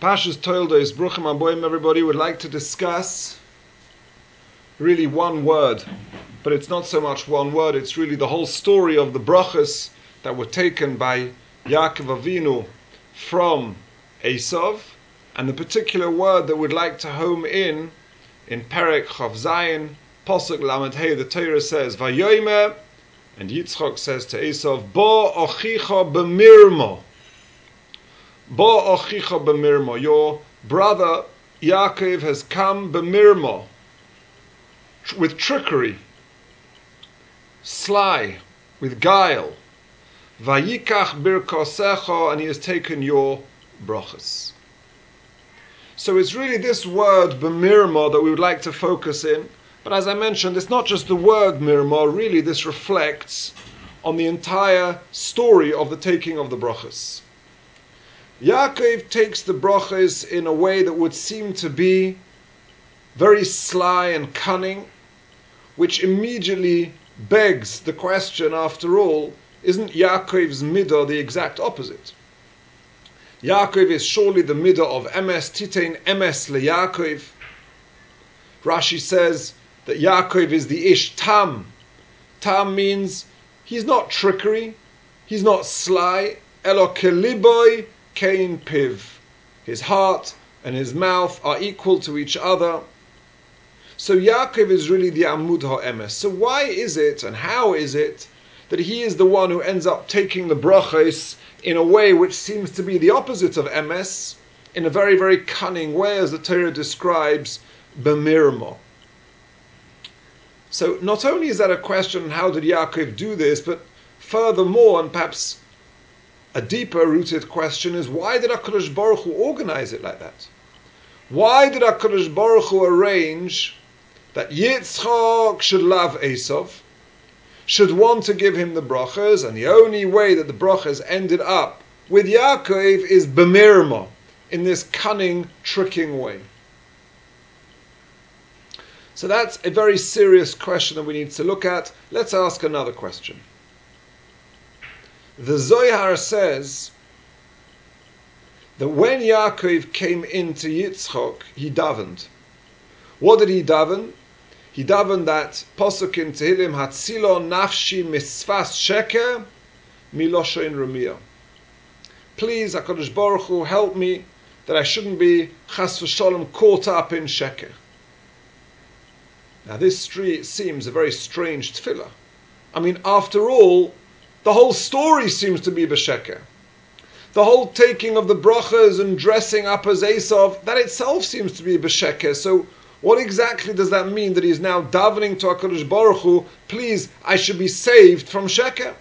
Pashas Toildos, Bruchim Aboim, everybody would like to discuss really one word, but it's not so much one word, it's really the whole story of the brachas that were taken by Yaakov Avinu from Esav, and the particular word that we'd like to home in Perek Chav Zayin, Pasuk Lamed Hey, the Torah says, Vayomer, and Yitzchok says to Esav, Bo ochicha b'mirmo. Bo ochicha b'mirmo. Your brother Yaakov has come b'mirmo, with trickery, sly, with guile. Vayikach birkosecha, and he has taken your brachas. So it's really this word b'mirmo that we would like to focus in. But as I mentioned, it's not just the word mirmo, really this reflects on the entire story of the taking of the brachas. Yaakov takes the brachas in a way that would seem to be very sly and cunning, which immediately begs the question, after all, isn't Yaakov's midah the exact opposite? Yaakov is surely the midah of emes, titein emes leYaakov. Rashi says that Yaakov is the ish tam. Tam means he's not trickery, he's not sly. Elo keliboy kein piv. His heart and his mouth are equal to each other. So Yaakov is really the amud ha'emes. So why is it and how is it that he is the one who ends up taking the brachos in a way which seems to be the opposite of emes, in a very, very cunning way, as the Torah describes, b'mirmo? So not only is that a question, how did Yaakov do this, but furthermore, and perhaps a deeper rooted question is, why did HaKadosh Baruch Hu organize it like that? Why did HaKadosh Baruch Hu arrange that Yitzchak should love Esav, should want to give him the brachas, and the only way that the brachas ended up with Yaakov is b'mirmo, in this cunning, tricking way? So that's a very serious question that we need to look at. Let's ask another question. The Zohar says that when Yaakov came into Yitzchok, he davened. What did he daven? He davened that Pasuk in Tehillim, Hatzilo nafshi misfas sheker miloshin rumiyah. Please, HaKadosh Baruch Hu, help me that I shouldn't be chas v'sholom caught up in sheker. Now this seems a very strange tefillah. I mean, after all, the whole story seems to be b'sheker. The whole taking of the brachas and dressing up as Esav, that itself seems to be b'sheker. So what exactly does that mean, that he is now davening to HaKadosh Baruch Hu, please, I should be saved from sheker?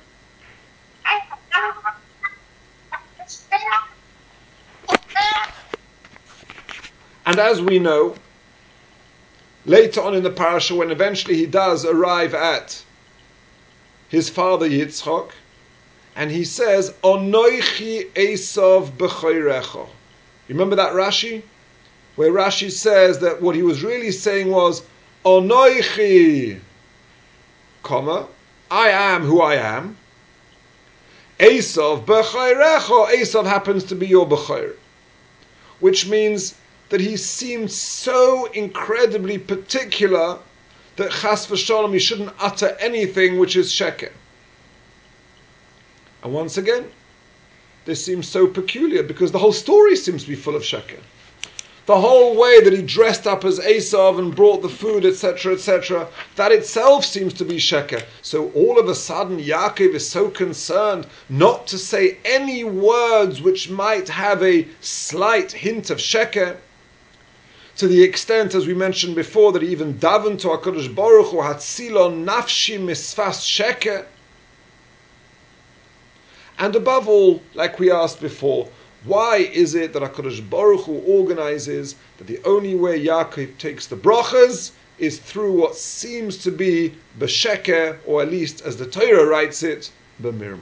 And as we know, later on in the parasha, when eventually he does arrive at his father Yitzchok, and he says, Onoichi Esav b'choirecho. Remember that Rashi? Where Rashi says that what he was really saying was, Onoichi, comma, I am who I am. Esav b'choirecho, Esav happens to be your b'choir. Which means that he seemed so incredibly particular that chas v'sholom he shouldn't utter anything which is sheker. And once again, this seems so peculiar because the whole story seems to be full of sheker. The whole way that he dressed up as Esav and brought the food, etc., etc., that itself seems to be sheker. So all of a sudden, Yaakov is so concerned not to say any words which might have a slight hint of sheker, to the extent, as we mentioned before, that he even davened to HaKadosh Baruch Hu, Hatzilo nafshi misfas sheker. And above all, like we asked before, why is it that HaKadosh Baruch Hu organizes that the only way Yaakov takes the brachas is through what seems to be b'sheker, or at least, as the Torah writes it, b'mirmo?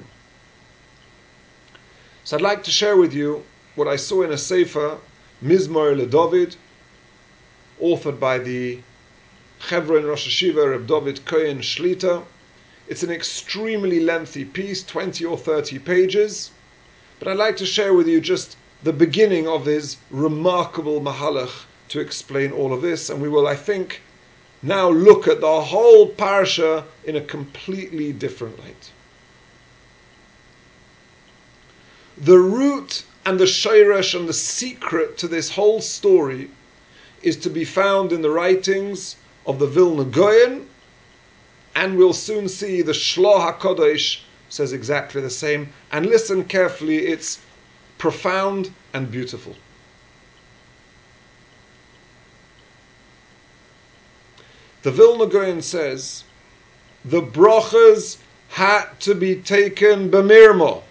So I'd like to share with you what I saw in a sefer, Mizmor LeDavid, authored by the Chevron Rosh Hashiva Reb David Cohen Shlita. It's an extremely lengthy piece, 20 or 30 pages, but I'd like to share with you just the beginning of his remarkable mahalach to explain all of this, and we will, I think, now look at the whole parsha in a completely different light. The root and the shayresh and the secret to this whole story is to be found in the writings of the Vilna Gaon, and we'll soon see the Shloh HaKodesh says exactly the same. And listen carefully, it's profound and beautiful. The Vilna Gaon says, the brachas had to be taken b'mirmo.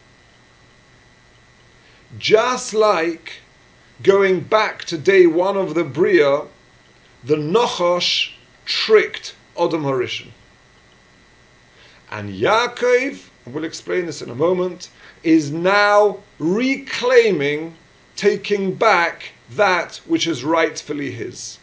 Just like going back to day one of the Bria, the Nachash tricked Adam HaRishon. And Yaakov, we'll explain this in a moment, is now reclaiming, taking back that which is rightfully his.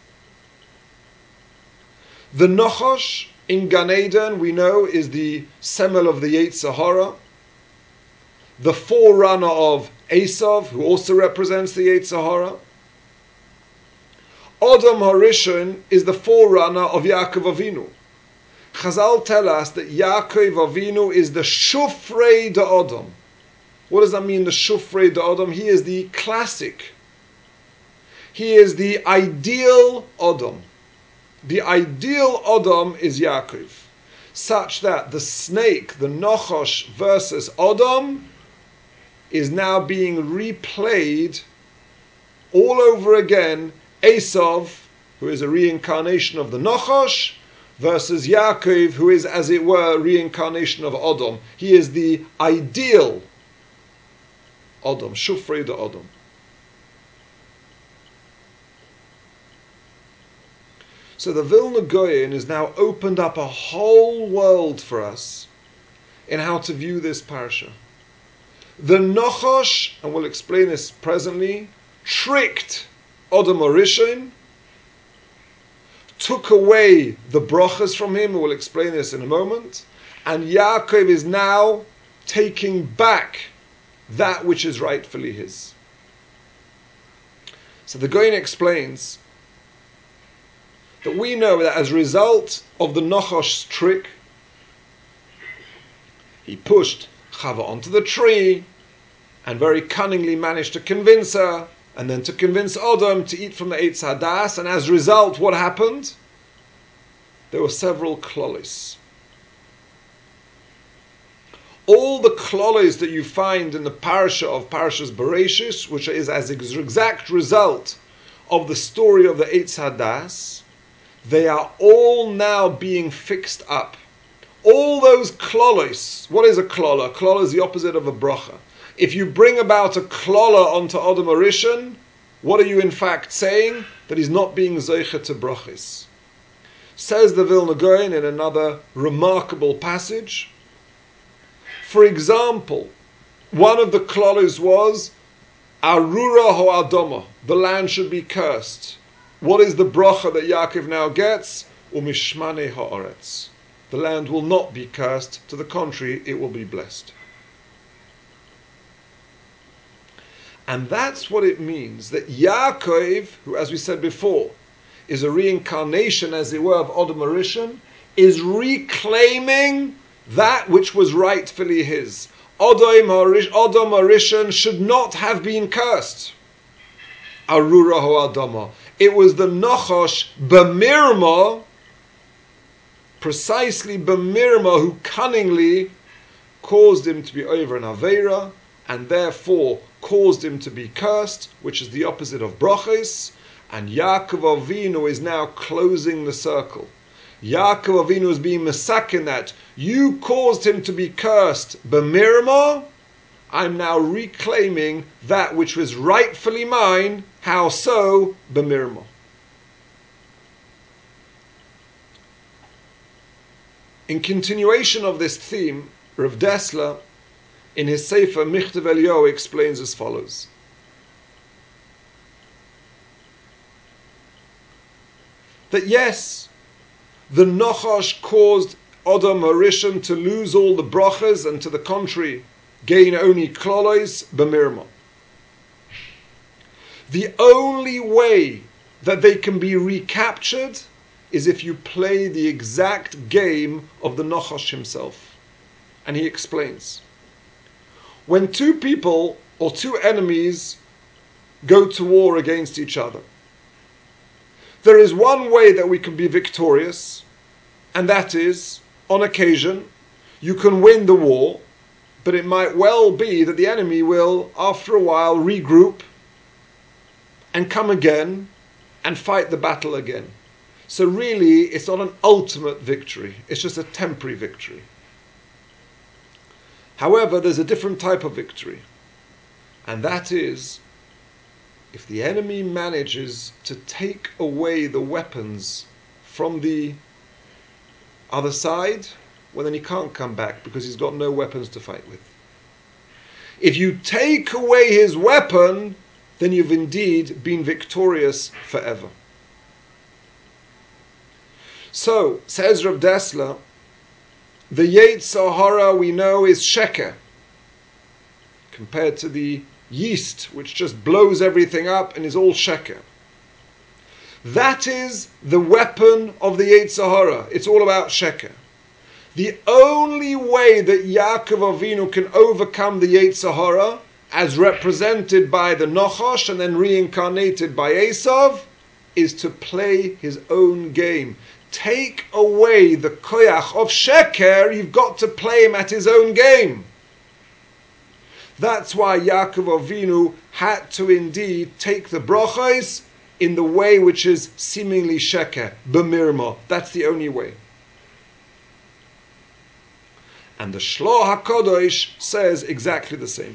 The Nachash in Gan Eden, we know, is the semel of the Yetzer Hara, the forerunner of Esav, who also represents the Yetzer Hara. Adam HaRishon is the forerunner of Yaakov Avinu. Chazal tell us that Yaakov Avinu is the Shufrei de Adam. What does that mean, the Shufrei de Adam? He is the classic. He is the ideal Adam. The ideal Adam is Yaakov, such that the snake, the Nachash versus Adam, is now being replayed all over again. Esav, who is a reincarnation of the Nachash, versus Yaakov, who is, as it were, a reincarnation of Adam. He is the ideal Adam, Shufrei de Adam. So the Vilna Gaon has now opened up a whole world for us in how to view this parsha. The Nachash, and we'll explain this presently, tricked Adam HaRishon, took away the brachas from him, and we'll explain this in a moment, and Yaakov is now taking back that which is rightfully his. So the Gaon explains that we know that as a result of the Nachash's trick, he pushed Chava onto the tree and very cunningly managed to convince her, and then to convince Adam to eat from the Eitz Hadas, and as a result, what happened? There were several klolis. All the klolis that you find in the parasha of Parashas Bereshis, which is as an exact result of the story of the Eitz Hadas, they are all now being fixed up. All those klolos. What is a klola? A klola is the opposite of a bracha. If you bring about a klola onto Adam HaRishon, what are you in fact saying? That he's not being zeicha to brachis. Says the Vilna Gaon in another remarkable passage. For example, one of the klolos was Arura Ho'adama, the land should be cursed. What is the bracha that Yaakov now gets? Umishmane ha'aretz. The land will not be cursed. To the contrary, it will be blessed. And that's what it means, that Yaakov, who, as we said before, is a reincarnation, as it were, of Adam HaRishon, is reclaiming that which was rightfully his. Adam HaRishon should not have been cursed. Arura Ho'adama. It was the Nachash b'mirma, precisely b'mirma, who cunningly caused him to be over an Aveira, and therefore caused him to be cursed, which is the opposite of brachos. And Yaakov Avinu is now closing the circle. Yaakov Avinu is being mesaken that you caused him to be cursed b'mirma. I'm now reclaiming that which was rightfully mine. How so? B'mirma. In continuation of this theme, Rav Dessler, in his Sefer Michtav Eliyahu, explains as follows. That yes, the Nachash caused Adam HaRishon to lose all the brachas, and to the contrary, gain only klolos b'mirma. The only way that they can be recaptured is if you play the exact game of the Nachash himself. And he explains. When two people or two enemies go to war against each other, there is one way that we can be victorious, and that is, on occasion, you can win the war, but it might well be that the enemy will, after a while, regroup and come again and fight the battle again. So really, it's not an ultimate victory. It's just a temporary victory. However, there's a different type of victory. And that is, if the enemy manages to take away the weapons from the other side, well then he can't come back because he's got no weapons to fight with. If you take away his weapon, then you've indeed been victorious forever. So, says Rav Dessler, the Yetzer Hara we know is sheker, compared to the yeast, which just blows everything up and is all sheker. That is the weapon of the Yetzer Hara. It's all about sheker. The only way that Yaakov Avinu can overcome the Yetzer Hara, as represented by the Nachash and then reincarnated by Esav, is to play his own game. Take away the koyach of sheker, you've got to play him at his own game. That's why Yaakov Avinu had to indeed take the brachos in the way which is seemingly sheker, b'mirma. That's the only way. And the Shloh HaKadosh says exactly the same.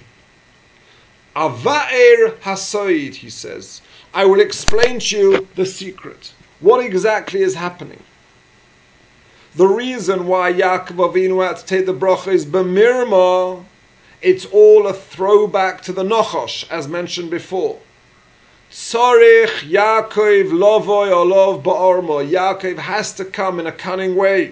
Ava'er hasoid, he says, I will explain to you the secret. What exactly is happening? The reason why Yaakov Avinu had to take the brachos b'mirma, it's all a throwback to the Nachash, as mentioned before. Tzarich Yaakov lovoy olov ba'orma. Yaakov has to come in a cunning way.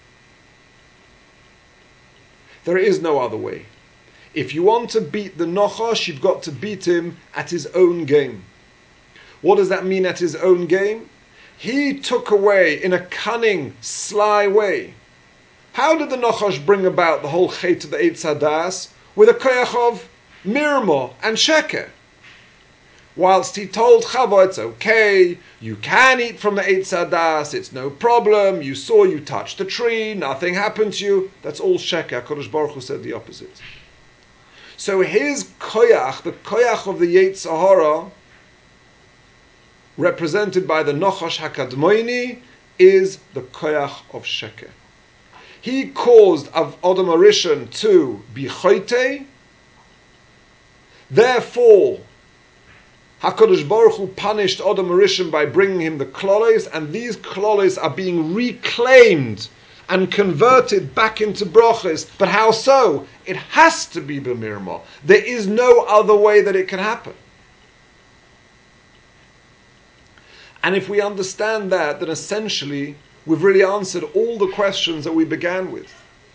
There is no other way. If you want to beat the Nachash, you've got to beat him at his own game. What does that mean, at his own game? He took away in a cunning, sly way. How did the Nachash bring about the whole chet of the Eitz Hadas? With a koyach of mirma and sheker. Whilst he told Chava, it's okay, you can eat from the Eitz Hadas, it's no problem, you saw, you touched the tree, nothing happened to you. That's all sheker. HaKadosh Baruch Hu said the opposite. So his koyach, the koyach of the Yetzer Hara, represented by the Nachash HaKadmoini, is the koyach of sheker. He caused Adam HaRishon to be chote. Therefore, HaKadosh Baruch Hu punished Adam HaRishon by bringing him the klolos, and these klolos are being reclaimed and converted back into brachos. But how so? It has to be b'mirma. There is no other way that it can happen. And if we understand that, then essentially we've really answered all the questions that we began with.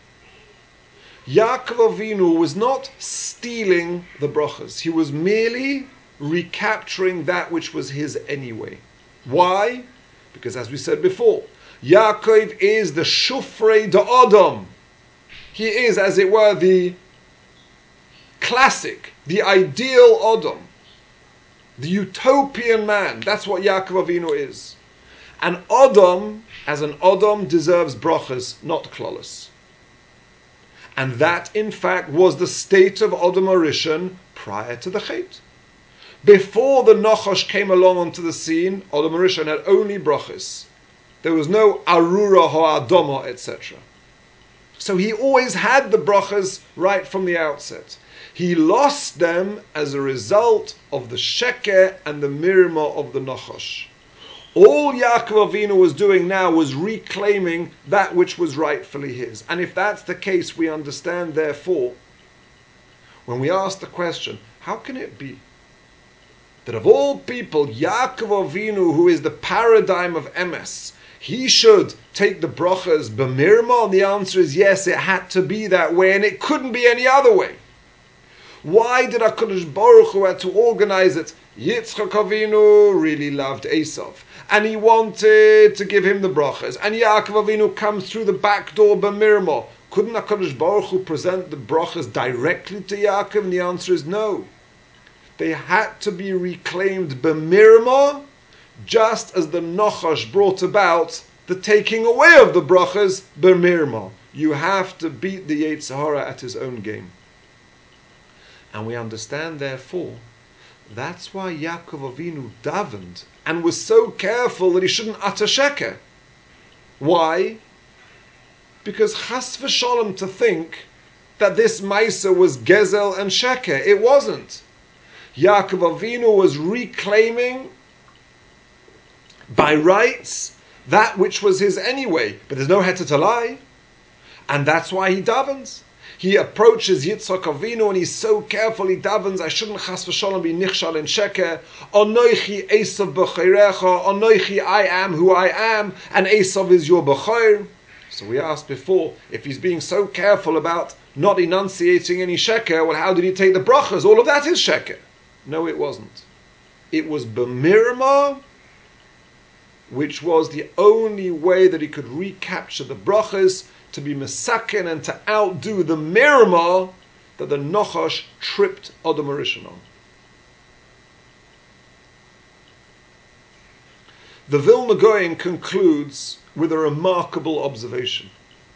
Yaakov Avinu was not stealing the brachas. He was merely recapturing that which was his anyway. Why? Because as we said before, Yaakov is the shufrei de Adam. He is, as it were, the classic, the ideal Adam. The utopian man. That's what Yaakov Avinu is. And Adam, as an Adam, deserves brachas, not klolos. And that, in fact, was the state of Adam HaRishon prior to the chet. Before the Nachash came along onto the scene, Adam HaRishon had only brachas. There was no arura ha'adama, etc. So he always had the brachas right from the outset. He lost them as a result of the sheker and the mirma of the Nachash. All Yaakov Avinu was doing now was reclaiming that which was rightfully his. And if that's the case, we understand, therefore, when we ask the question, how can it be that of all people, Yaakov Avinu, who is the paradigm of emes, he should take the brachas b'mirma? And the answer is yes, it had to be that way, and it couldn't be any other way. Why did HaKadosh Baruch Hu had to organize it? Yitzchak Avinu really loved Esav, and he wanted to give him the brachas. And Yaakov Avinu comes through the back door b'mirmo. Couldn't HaKadosh Baruch Hu present the brachas directly to Yaakov? And the answer is no. They had to be reclaimed b'mirmo, just as the Nachash brought about the taking away of the brachas b'mirmo. You have to beat the Yetzer Hara at his own game. And we understand, therefore, that's why Yaakov Avinu davened and was so careful that he shouldn't utter sheker. Why? Because chas v'sholem to think that this Maisa was gezel and sheker. It wasn't. Yaakov Avinu was reclaiming by rights that which was his anyway. But there's no heter to lie. And that's why he davens. He approaches Yitzchak Avinu and he's so careful, he davens, I shouldn't chas v'sholem be nichshal in sheker. Onoichi Esav b'chayrecha, Onoichi, I am who I am, and Esav is your b'chayr. So we asked before, if he's being so careful about not enunciating any sheker, well, how did he take the brachas? All of that is sheker. No, it wasn't. It was b'mirma, which was the only way that he could recapture the brachas, to be mesaken and to outdo the mirma that the Nachash tripped Adam HaRishon on. The Vilna Gaon concludes with a remarkable observation.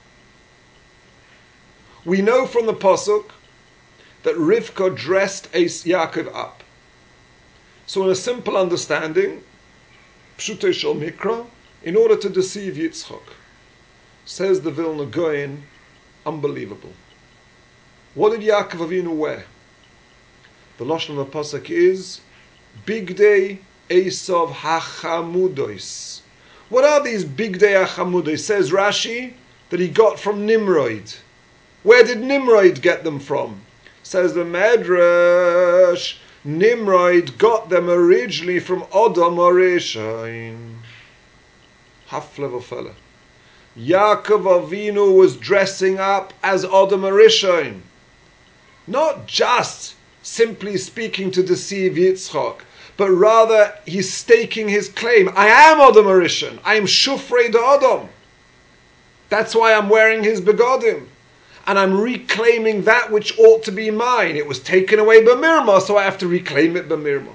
We know from the Pasuk that Rivka dressed Yaakov up. So in a simple understanding, Pshutei Shel Mikra, in order to deceive Yitzchak. Says the Vilna Gaon, unbelievable. What did Yaakov Avinu wear? The lashon of the pasuk is Bigdei Esav Hachamudos. What are these Bigdei Hachamudos? Says Rashi that he got from Nimrod. Where did Nimrod get them from? Says the Medrash, Nimrod got them originally from Adam HaRishon. Half-level fella. Yaakov Avinu was dressing up as Adam HaRishon. Not just simply speaking to deceive Yitzchak, but rather he's staking his claim. I am Adam HaRishon. I am Shufrei de Adam. That's why I'm wearing his begodim. And I'm reclaiming that which ought to be mine. It was taken away by Mirma, so I have to reclaim it by Mirma.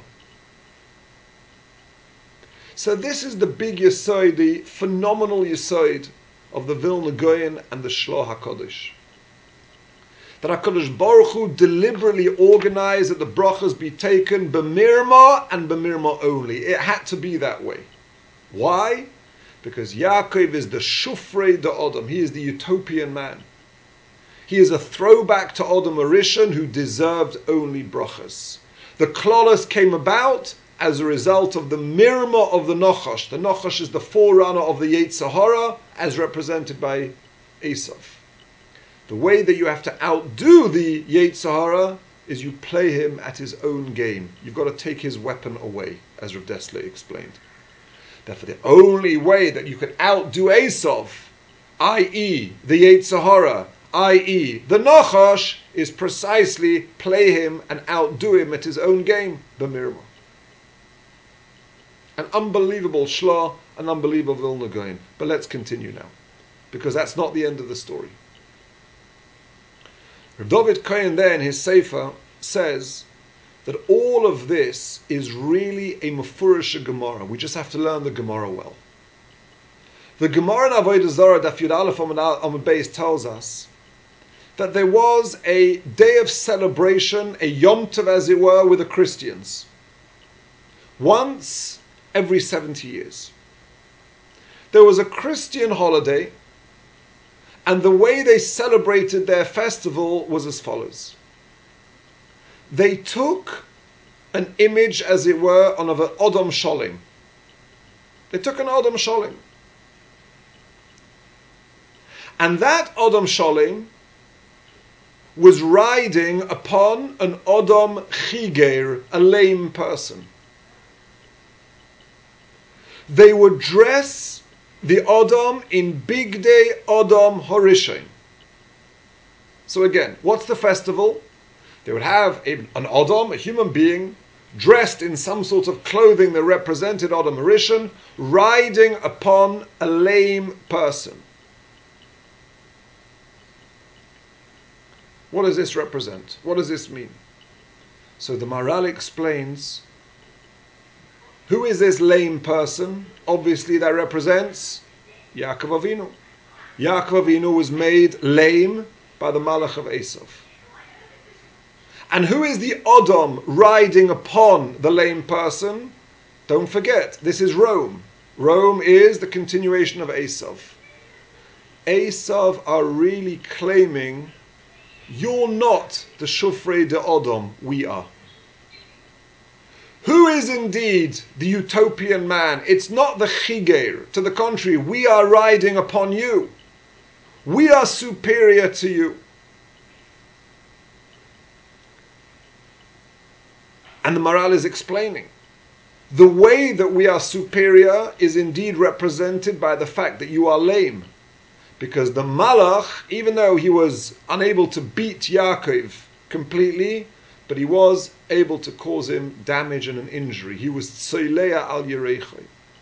So this is the big Yesod, the phenomenal Yesod of the Vilna Gaon and the Shloh HaKodesh. That HaKadosh Baruch Hu deliberately organized that the brachas be taken b'mirma and b'mirma only. It had to be that way. Why? Because Yaakov is the Shufrei de Adam. He is the utopian man. He is a throwback to Adam HaRishon who deserved only brachas. The klolos came about as a result of the mirma of the Nachash. The Nachash is the forerunner of the Yetzer Hara, as represented by Esav. The way that you have to outdo the Yetzer Hara is you play him at his own game. You've got to take his weapon away, as Rav Dessler explained. Therefore, the only way that you can outdo Esav, i.e. the Yetzer Hara, i.e. the Nachash, is precisely play him and outdo him at his own game, b'mirma. An unbelievable shlah, an unbelievable Vilna Gaon. But let's continue now, because that's not the end of the story. Rav David Kohen there in his Sefer says that all of this is really a Mefurish Gemara. We just have to learn the Gemara well. The Gemara in Avodah Zarah, Daf Yud Aleph Amud Beis, tells us that there was a day of celebration, a Yom Tov as it were, with the Christians. Once every 70 years. There was a Christian holiday, and the way they celebrated their festival was as follows. They took an image, as it were, of an Adam Sholim. They took an Adam Sholim. And that Adam Sholim was riding upon an Adam Chiger, a lame person. They would dress the Adam in Bigdei Adam HaRishon. So again, what's the festival? They would have an Adam, a human being, dressed in some sort of clothing that represented Adam Rishon, riding upon a lame person. What does this represent? What does this mean? So the Maharal explains, who is this lame person? Obviously that represents Yaakov Avinu. Yaakov Avinu was made lame by the Malach of Esav. And who is the Adam riding upon the lame person? Don't forget, this is Rome. Rome is the continuation of Esav. Esav are really claiming, you're not the Shufrei de Adam, we are. Who is indeed the utopian man? It's not the Chiger. To the contrary, we are riding upon you. We are superior to you. And the Maharal is explaining, the way that we are superior is indeed represented by the fact that you are lame. Because the Malach, even though he was unable to beat Yaakov completely, but he was able to cause him damage and an injury. He was Tzoleya al Yerechai.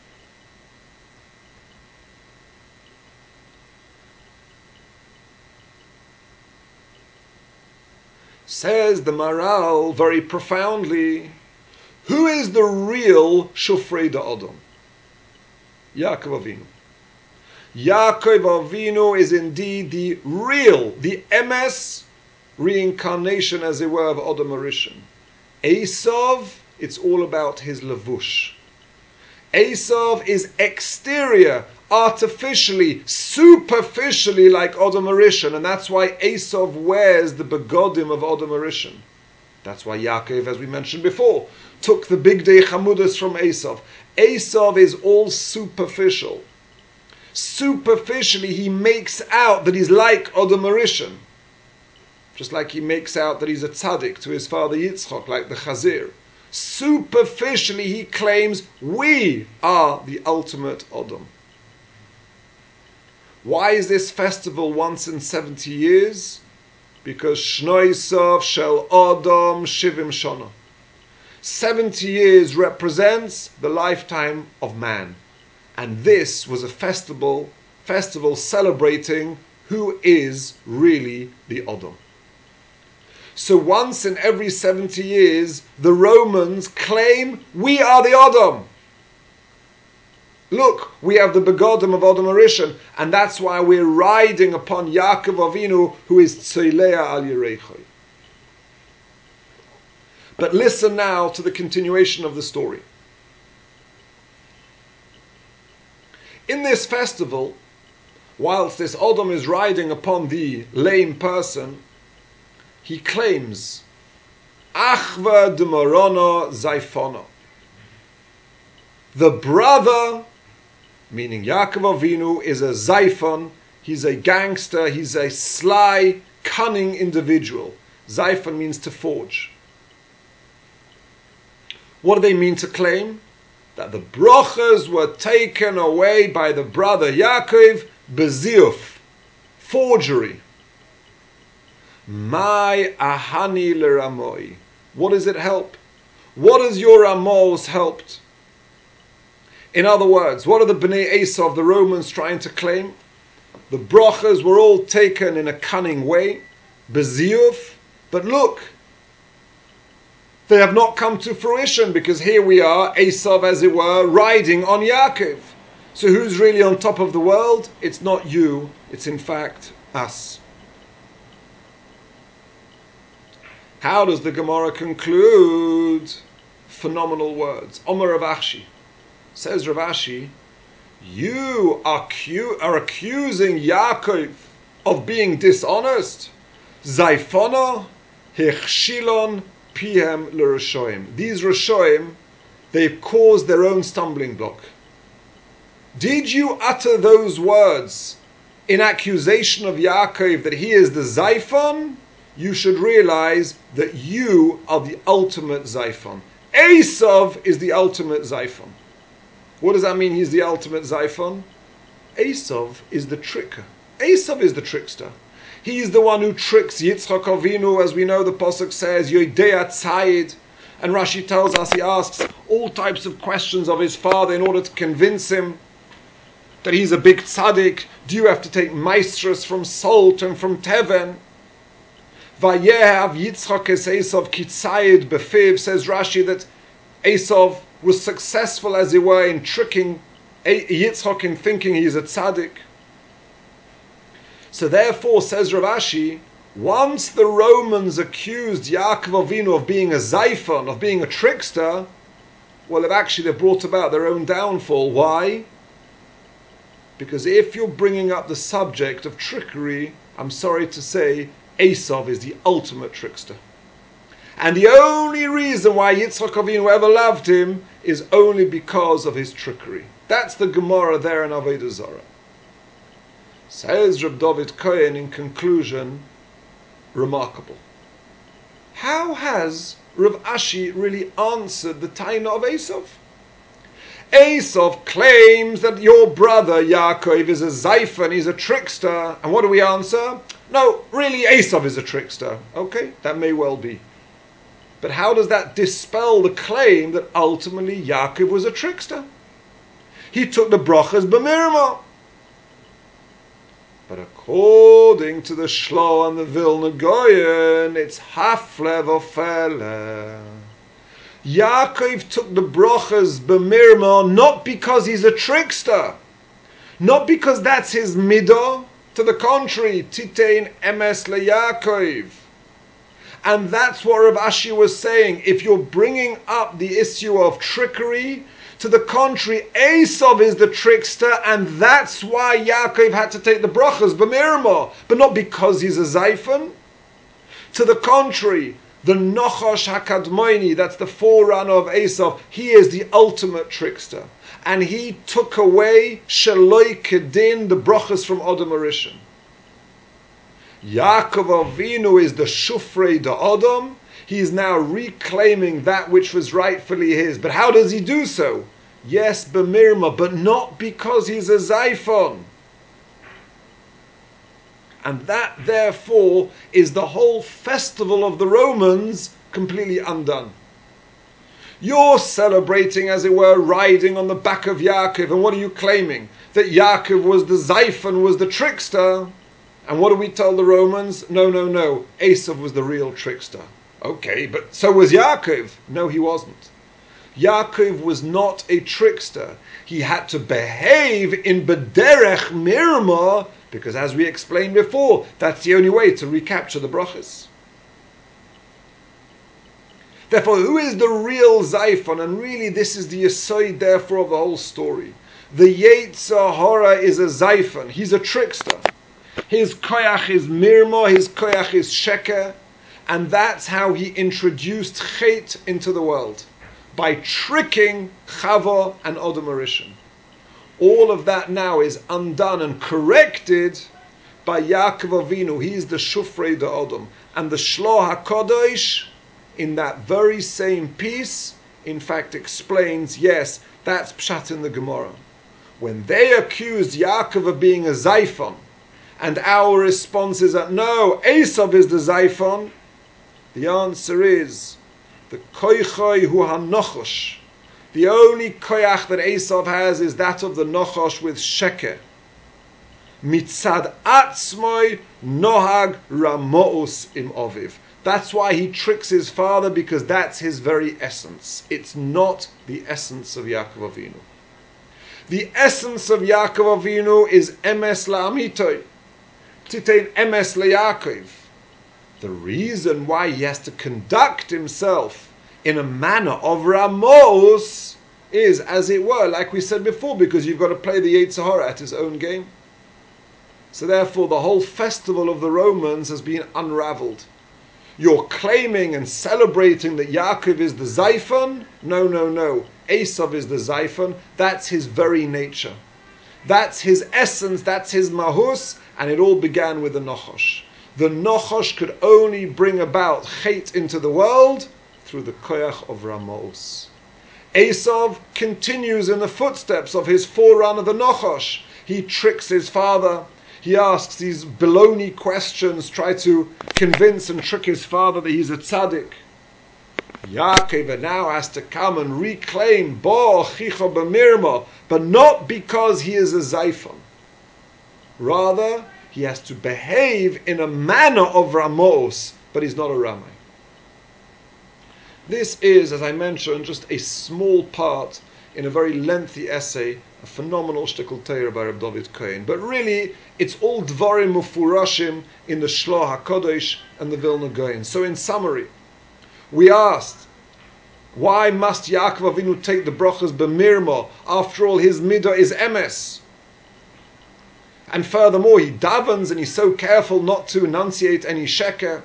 Says the Maharal very profoundly, who is the real Shufrei de Adam? Yaakov Avinu. Yaakov Avinu is indeed the real, the emes, reincarnation as it were of Adam Rishon. Esav, it's all about his levush. Esav is exterior, artificially, superficially like Adam Rishon, and that's why Esav wears the begodim of Adam Rishon. That's why Yaakov, as we mentioned before, took the bigdei chamudas from Esav. Esav is all superficial. Superficially, he makes out that he's like Adam Rishon. Just like he makes out that he's a tzaddik to his father Yitzchak, like the Chazir. Superficially, he claims we are the ultimate Adam. Why is this festival once in 70 years? Because Shnoisav Shel Adam Shivim Shana. 70 years represents the lifetime of man. And this was a festival celebrating who is really the Adam. So once in every 70 years, the Romans claim we are the Adam. Look, we have the begodim of Adam Rishon, and that's why we're riding upon Yaakov Avinu, who is Tzoleya al Yerechai. But listen now to the continuation of the story. In this festival, whilst this Adam is riding upon the lame person, he claims, Achva de Morona Zayfono. The brother, meaning Yaakov Avinu, is a Zayfon. He's a gangster. He's a sly, cunning individual. Zayfon means to forge. What do they mean to claim? That the brachas were taken away by the brother Yaakov, beziyuf, forgery. My ahani leramoi. What does it help? What has your amos helped? In other words, what are the Bnei Esav, the Romans, trying to claim? The brachas were all taken in a cunning way, beziyuf, but look, they have not come to fruition because here we are, Esav as it were, riding on Yaakov. So who's really on top of the world? It's not you, it's in fact us. How does the Gemara conclude? Phenomenal words. Omer Rav Ashi. Says Rav Ashi, you are accusing Yaakov of being dishonest. Zayfona hechshilon pihem l'Rashoim. These Rashoim, they've caused their own stumbling block. Did you utter those words in accusation of Yaakov that he is the Zayfon? You should realize that you are the ultimate Zayfon. Esav is the ultimate Zayfon. What does that mean, he's the ultimate Zayfon? Esav is the tricker. Esav is the trickster. He's the one who tricks Yitzchak Avinu, as we know the Pasuk says, Yoidea Tzayid. And Rashi tells us, he asks all types of questions of his father in order to convince him that he's a big tzaddik. Do you have to take maestros from salt and from teven? Vayehav Yitzchak es Esav kitzayid befiv, says Rashi that Esav was successful, as it were, in tricking Yitzchak in thinking he's a tzaddik. So therefore, says Rav Ashi, once the Romans accused Yaakov Avinu of being a zaifon, of being a trickster, well, they've brought about their own downfall. Why? Because if you're bringing up the subject of trickery, I'm sorry to say, Esav is the ultimate trickster. And the only reason why Yitzchak Avinu ever loved him is only because of his trickery. That's the Gemara there in Avodah Zarah. Says Reb David Cohen in conclusion, remarkable. How has Rav Ashi really answered the Taina of Esav? Esav claims that your brother Yaakov is a zaifan, he's a trickster. And what do we answer? No, really Esav is a trickster. Okay, that may well be. But how does that dispel the claim that ultimately Yaakov was a trickster? He took the brachas b'mirma. But according to the Shlo and the Vilna Goyen, it's hafle v'ofele. Yaakov took the brachas b'mirma not because he's a trickster, not because that's his midah. To the contrary, titein emes leYaakov. And that's what Rav Ashi was saying. If you're bringing up the issue of trickery, to the contrary, Esav is the trickster, and that's why Yaakov had to take the brachas b'mirma, but not because he's a zaifan. To the contrary, the Nachash HaKadmoini, that's the forerunner of Esav, he is the ultimate trickster. And he took away Sheloi Kedin, the brachas from Adam Arishan. Yaakov Avinu is the Shufrei de Adam. He is now reclaiming that which was rightfully his. But how does he do so? Yes, b'mirma, but not because he's a zaifon. And that, therefore, is the whole festival of the Romans completely undone. You're celebrating, as it were, riding on the back of Yaakov. And what are you claiming? That Yaakov was the zaifon, was the trickster. And what do we tell the Romans? No. Esav was the real trickster. Okay, but so was Yaakov. No, he wasn't. Yaakov was not a trickster. He had to behave in bederech mirma, because as we explained before, that's the only way to recapture the brachas. Therefore, who is the real zaifon? And really, this is the yesod, therefore, of the whole story. The Yetzer Hara is a zaifon. He's a trickster. His koyach is mirma, his koyach is sheker, and that's how he introduced chet into the world, by tricking Chava and Adam Arishan. All of that now is undone and corrected by Yaakov Avinu. He is the Shufrei de Adam. And the Shlo HaKodesh, in that very same piece, in fact explains, yes, that's Pshat in the Gemara. When they accused Yaakov of being a zaifon, and our response is that no, Esav is the zaifon, the answer is the koichoi hu hanochosh. The only koyach that Esav has is that of the nochosh with sheker. Mitzad atzmoi nohag ramoos im oviv. That's why he tricks his father, because that's his very essence. It's not the essence of Yaakov Avinu. The essence of Yaakov Avinu is emes la'amitoi, titein emes leYaakov. The reason why he has to conduct himself in a manner of Ramos is, as it were, like we said before, because you've got to play the Yetzer Hara at his own game. So therefore, the whole festival of the Romans has been unraveled. You're claiming and celebrating that Yaakov is the zaifon. No. Esav is the zaifon. That's his very nature. That's his essence. That's his mahus. And it all began with the Nachash. The Nachash could only bring about chet into the world through the koyach of Ramos. Esav continues in the footsteps of his forerunner, the Nachash. He tricks his father. He asks these baloney questions, try to convince and trick his father that he's a tzaddik. Yaakov now has to come and reclaim Bo Chicho B'mirma, but not because he is a Zaifon. Rather, he has to behave in a manner of Ramos, but he's not a Ramai. This is, as I mentioned, just a small part in a very lengthy essay, a phenomenal shtickle Torah by Reb David Cohen. But really, it's all Dvarim Mufurashim in the Shloh HaKodesh and the Vilna Gaon. So in summary, we asked, why must Yaakov Avinu take the brachas b'mirma? After all, his midah is emes. And furthermore, he davens and he's so careful not to enunciate any sheker.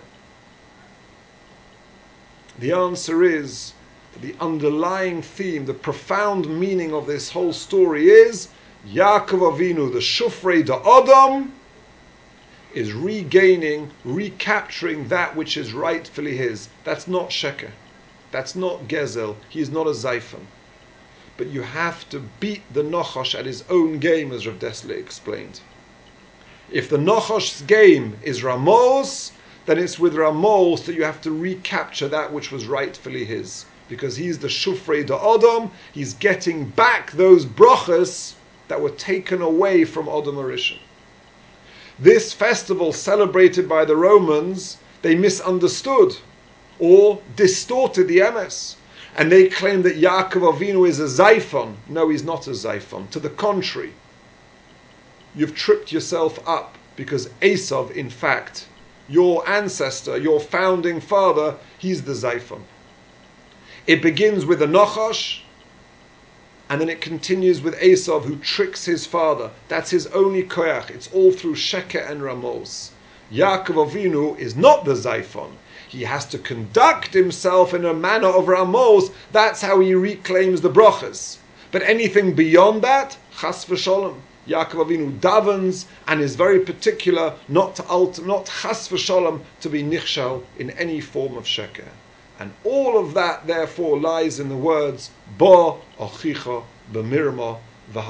The answer is that the underlying theme, the profound meaning of this whole story is Yaakov Avinu, the Shufrei da Adam, is regaining, recapturing that which is rightfully his. That's not sheker. That's not gezel. He is not a zaifan. But you have to beat the Nachash at his own game, as Rav Dessler explained. If the Nachash's game is Ramos, then it's with Ramos that you have to recapture that which was rightfully his. Because he's the Shufrei da Adam, he's getting back those brachas that were taken away from Adam HaRishon. This festival celebrated by the Romans, they misunderstood or distorted the emes. And they claim that Yaakov Avinu is a Zaifon. No, he's not a Zaifon. To the contrary, you've tripped yourself up, because Esav, in fact, your ancestor, your founding father, he's the Zaifon. It begins with the Nachash, and then it continues with Esav, who tricks his father. That's his only koyach. It's all through sheker and ramos. Yaakov Avinu is not the Zaifon. He has to conduct himself in a manner of Ramos. That's how he reclaims the brachas. But anything beyond that, chas v'sholem. Yaakov Avinu davens and is very particular not chas v'sholem to be nichshal in any form of sheker. And all of that, therefore, lies in the words Bo Ochicha B'mirma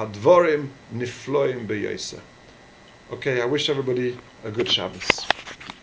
V'hadvorim Nifloim B'yoseh. Okay, I wish everybody a good Shabbos.